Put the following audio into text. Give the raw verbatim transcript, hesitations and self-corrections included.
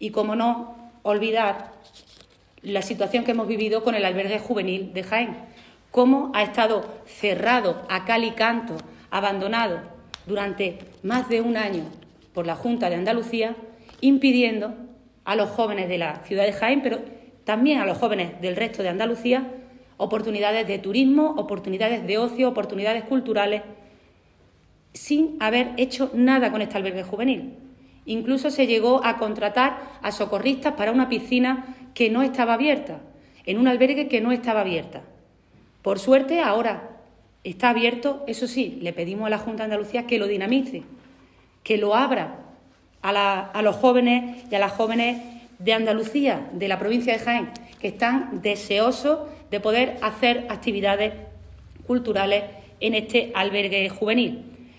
Y, cómo no, olvidar la situación que hemos vivido con el albergue juvenil de Jaén. Cómo ha estado cerrado a cal y canto, abandonado durante más de un año por la Junta de Andalucía, impidiendo a los jóvenes de la ciudad de Jaén, pero también a los jóvenes del resto de Andalucía, oportunidades de turismo, oportunidades de ocio, oportunidades culturales, sin haber hecho nada con este albergue juvenil. Incluso se llegó a contratar a socorristas para una piscina que no estaba abierta, en un albergue que no estaba abierta. Por suerte, ahora está abierto. Eso sí, le pedimos a la Junta de Andalucía que lo dinamice, que lo abra a, la, a los jóvenes y a las jóvenes de Andalucía, de la provincia de Jaén, que están deseosos de poder hacer actividades culturales en este albergue juvenil.